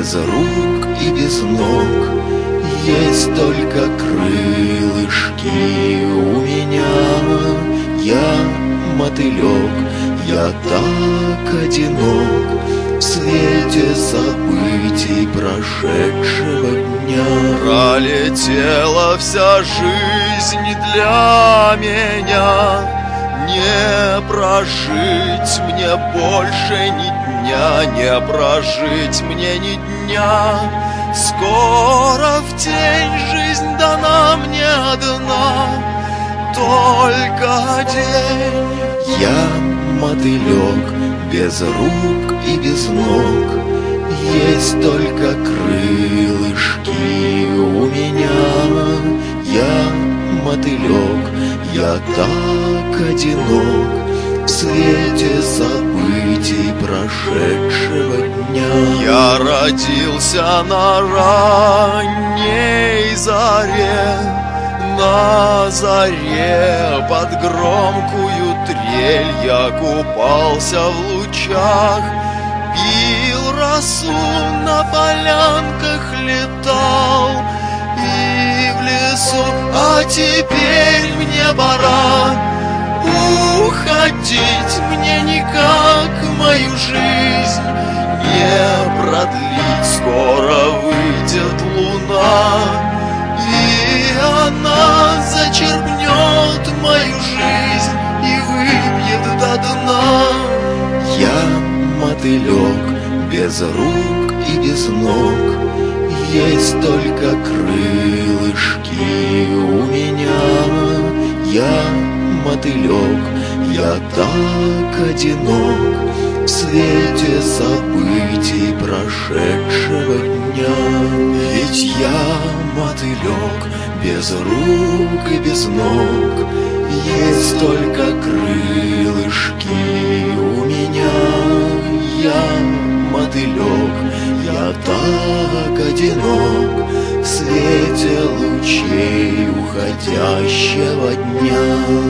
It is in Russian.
без рук и без ног. Есть только крылышки у меня. Я мотылек, я так одинок в свете событий прошедшего дня. Пролетела вся жизнь для меня, не прожить мне больше ни дня, не прожить мне ни дня. Скоро в тень жизнь дана мне одна, только день. Я мотылек, без рук и без ног. Есть только крылышки у меня. Я мотылек, я так одинок в свете событий прошедшего дня. Я родился на ранней заре, на заре под громкую трель. Я купался в лучах, пил росу, на полянках летал и в лесу. А теперь мне пора уходить, мне никак мою жизнь не продлить. Скоро выйдет луна, и она зачерпнет мою жизнь и выпьет до дна. Я мотылек, без рук и без ног. Есть только крылышки у меня. Я мотылек, я так одинок в свете событий прошедшего дня. Ведь я мотылек, без рук и без ног. Есть только крылышки у меня. Я мотылек, я так одинок в свете лучей уходящего дня.